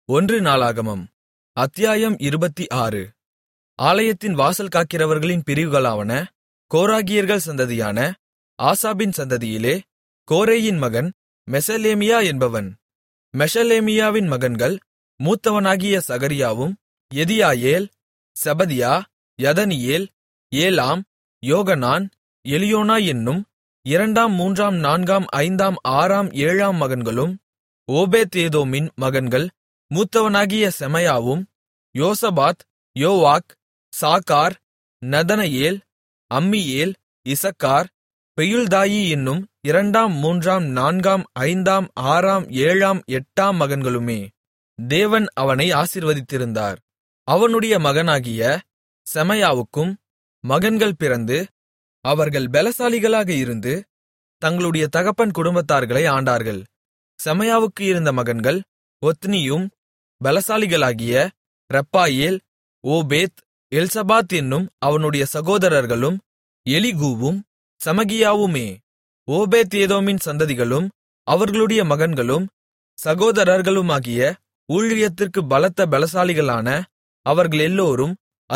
ஒன்று நாளாகமம் அத்தியாயம் 26. ஆலயத்தின் வாசல் காக்கிறவர்களின் பிரிவுகளாவன. கோராகியர்கள் சந்ததியான ஆசாபின் சந்ததியிலே கோரேயின் மகன் மெஷெலேமியா என்பவன். மெஷெலேமியாவின் மகன்கள் மூத்தவனாகிய சகரியாவும் எதியாயேல், செபதியா, யதனியேல், ஏலாம், யோகனான், எலியோனாய் என்னும் 2ஆம் 3ஆம் 4ஆம் 5ஆம் 6ஆம் 7ஆம் மகன்களும். ஓபேத்ஏதோமின் மகன்கள் மூத்தவனாகிய செமாயாவும் யோசபாத், யோவாக், சாக்கார், நெதனெயேல், அம்மியேல், இசக்கார், பெயுள்தாயி என்னும் 2ஆம் 3ஆம் 4ஆம் 5ஆம் 6ஆம் 7ஆம் 8ஆம் மகன்களுமே. தேவன் அவனை ஆசீர்வதித்திருந்தார். அவனுடைய மகனாகிய செமாயாவுக்கும் மகன்கள் பிறந்து அவர்கள் பெலசாலிகளாக இருந்து தங்களுடைய தகப்பன் குடும்பத்தார்களை ஆண்டார்கள். செமாயாவுக்கு இருந்த மகன்கள் ஒத்னியும் பெலசாலிகளாகிய ரெப்பாயேல், ஓபேத், எல்சபாத் என்னும் அவனுடைய சகோதரர்களும் எலிகூவும் செமகியாவுமே. ஓபேத்ஏதோமின் சந்ததிகளும் அவர்களுடைய மகன்களும் சகோதரர்களுமாகிய ஊழியத்திற்கு பலத்த பெலசாலிகளான அவர்கள் எல்லோரும்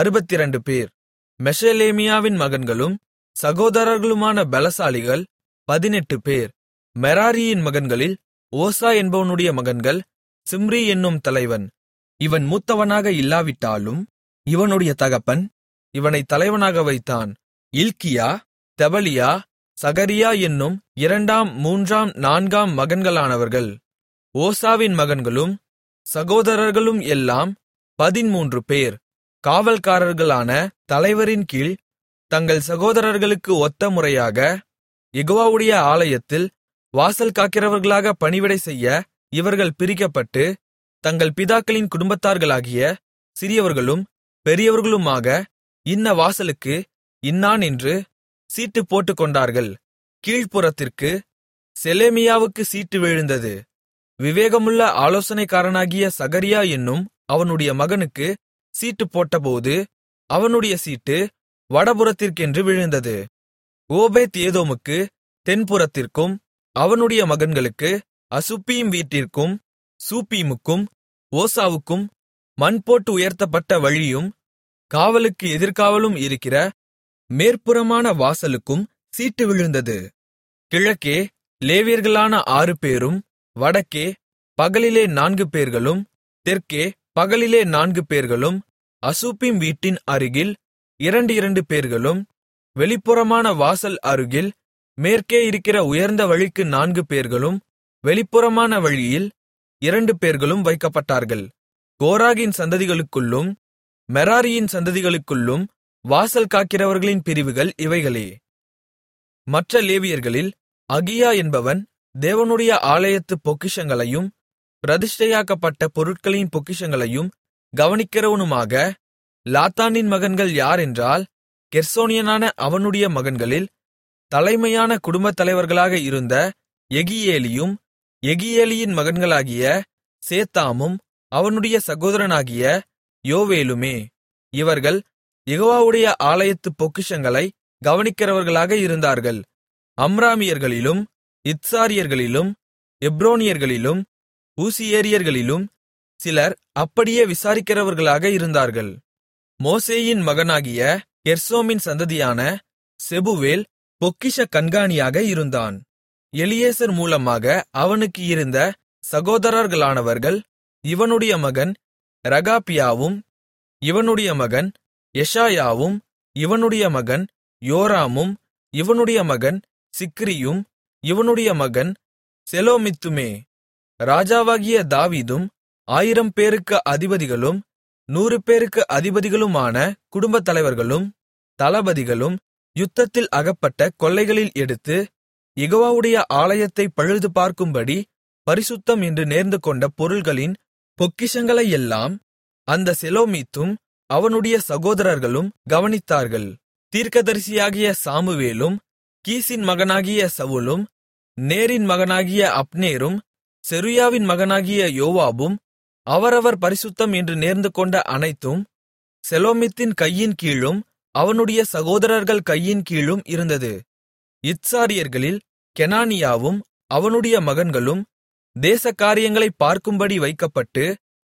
62 பேர். மெஷெலேமியாவின் மகன்களும் சகோதரர்களுமான பெலசாலிகள் 18 பேர். மெராரியின் மகன்களில் ஓசா என்பவனுடைய மகன்கள் சிம்ரி என்னும் தலைவன். இவன் மூத்தவனாக இல்லாவிட்டாலும் இவனுடைய தகப்பன் இவனைத் தலைவனாக வைத்தான். இல்க்கியா, தெபலியா, சகரியா என்னும் 2ஆம் 3ஆம் 4ஆம் மகன்களானவர்கள். ஓசாவின் மகன்களும் சகோதரர்களும் எல்லாம் 13 பேர். காவல்காரர்களான தலைவரின் கீழ் தங்கள் சகோதரர்களுக்கு ஒத்த முறையாக யெகோவாவுடைய ஆலயத்தில் வாசல் காக்கிறவர்களாக பணிவிடை செய்ய இவர்கள் பிரிக்கப்பட்டு தங்கள் பிதாக்களின் குடும்பத்தார்களாகிய சிறியவர்களும் பெரியவர்களுமாக இன்ன வாசலுக்கு இன்னான் என்று சீட்டு போட்டுக்கொண்டார்கள். கீழ்ப்புறத்திற்கு செலேமியாவுக்கு சீட்டு விழுந்தது. விவேகமுள்ள ஆலோசனைக்காரனாகிய சகரியா என்னும் அவனுடைய மகனுக்கு சீட்டு போட்டபோது அவனுடைய சீட்டு வடபுறத்திற்கென்று விழுந்தது. ஓபேத் ஏதோமுக்கு தென்புறத்திற்கும் அவனுடைய மகன்களுக்கு அசுப்பீம் வீட்டிற்கும் சூப்பீமுக்கும் ஓசாவுக்கும் மண் போட்டு உயர்த்தப்பட்ட வழியும் காவலுக்கு எதிர்காவலும் இருக்கிற மேற்புறமான வாசலுக்கும் சீட்டு விழுந்தது. கிழக்கே லேவியர்களான 6 பேரும், வடக்கே பகலிலே 4 பேர்களும், தெற்கே பகலிலே 4 பேர்களும், அசுப்பீம் வீட்டின் அருகில் 2 பேர்களும், வெளிப்புறமான வாசல் அருகில் மேற்கே இருக்கிற உயர்ந்த வழிக்கு 4 பேர்களும், வெளிப்புறமான வழியில் 2 பேர்களும் வைக்கப்பட்டார்கள். கோராகின் சந்ததிகளுக்குள்ளும் மெராரியின் சந்ததிகளுக்குள்ளும் வாசல் காக்கிறவர்களின் பிரிவுகள் இவைகளே. மற்ற லேவியர்களில் அகியா என்பவன் தேவனுடைய ஆலயத்து பொக்கிஷங்களையும் பிரதிஷ்டையாக்கப்பட்ட பொருட்களின் பொக்கிஷங்களையும் கவனிக்கிறவனுமாக. லாத்தானின் மகன்கள் யாரென்றால், கெர்சோனியனான அவனுடைய மகன்களில் தலைமையான குடும்பத் தலைவர்களாக இருந்த யெகியேலியும், யெகியேலியின் மகன்களாகிய சேத்தாமும் அவனுடைய சகோதரனாகிய யோவேலுமே. இவர்கள் யெகோவாவுடைய ஆலயத்து பொக்கிஷங்களை கவனிக்கிறவர்களாக இருந்தார்கள். அம்ராமியர்களிலும் இத்சாரியர்களிலும் எப்ரோனியர்களிலும் ஊசியேரியர்களிலும் சிலர் அப்படியே விசாரிக்கிறவர்களாக இருந்தார்கள். மோசேயின் மகனாகிய கெர்சோமின் சந்ததியான செபுவேல் பொக்கிஷ கண்காணியாக இருந்தான். எலியேசர் மூலமாக அவனுக்கு இருந்த சகோதரர்களானவர்கள் இவனுடைய மகன் ரகாபியாவும், இவனுடைய மகன் எஷாயாவும், இவனுடைய மகன் யோராமும், இவனுடைய மகன் சிக்ரியும், இவனுடைய மகன் செலோமித்துமே. ராஜாவாகிய தாவீதும் 1000 பேருக்கு அதிபதிகளும் 100 பேருக்கு அதிபதிகளுமான குடும்பத் தலைவர்களும் தளபதிகளும் யுத்தத்தில் அகப்பட்ட கொள்ளைகளில் எடுத்து யெகோவாவுடைய ஆலயத்தை பழுது பார்க்கும்படி பரிசுத்தம் என்று நேர்ந்துகொண்ட பொருள்களின் பொக்கிஷங்களையெல்லாம் அந்த செலோமித்தும் அவனுடைய சகோதரர்களும் கவனித்தார்கள். தீர்க்கதரிசியாகிய சாமுவேலும், கீசின் மகனாகிய சவுலும், நேரின் மகனாகிய அப்னேரும், செருயாவின் மகனாகிய யோவாபும் அவரவர் பரிசுத்தம் என்று நேர்ந்துகொண்ட அனைத்தும் செலோமித்தின் கையின் கீழும் அவனுடைய சகோதரர்கள் கையின் கீழும் இருந்தது. இத்சாரியர்களில் கெனானியாவும் அவனுடைய மகன்களும் தேச காரியங்களைப் பார்க்கும்படி வைக்கப்பட்டு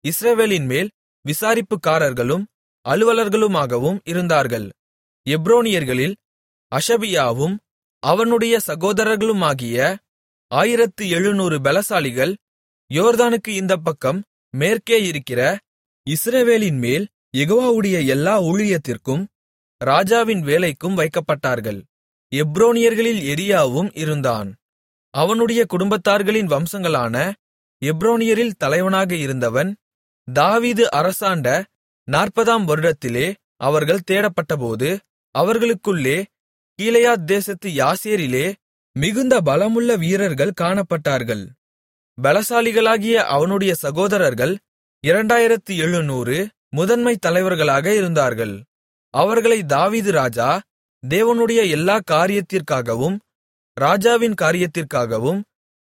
இஸ்ரவேலின்மேல் விசாரிப்புக்காரர்களும் அலுவலர்களுமாகவும் இருந்தார்கள். எப்ரோனியர்களில் அஷபியாவும் அவனுடைய சகோதரர்களுமாகிய 1700 பெலசாலிகள் யோர்தானுக்கு இந்தப் பக்கம் மேற்கே இருக்கிற இஸ்ரவேலின்மேல் யெகோவாவுடைய எல்லா ஊழியத்திற்கும் ராஜாவின் வேலைக்கும் வைக்கப்பட்டார்கள். எப்ரோனியர்களில் எரியாவும் இருந்தான். அவனுடைய குடும்பத்தார்களின் வம்சங்களான எப்ரோனியரில் தலைவனாக இருந்தவன். தாவீது அரசாண்ட 40ஆம் வருடத்திலே அவர்கள் தேடப்பட்டபோது அவர்களுக்குள்ளே கீலேயாத் தேசத்து யாசேரிலே மிகுந்த பலமுள்ள வீரர்கள் காணப்பட்டார்கள். பலசாலிகளாகிய அவனுடைய சகோதரர்கள் 2700 முதன்மை தலைவர்களாக இருந்தார்கள். அவர்களை தாவீது ராஜா தேவனுடைய எல்லா காரியத்திற்காகவும் ராஜாவின் காரியத்திற்காகவும்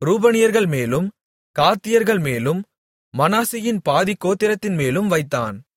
ரூபனியர்கள் மேலும் காத்தியர்கள் மேலும் மனாசேயின் பாதி கோத்திரத்தின் மேலும் வைத்தான்.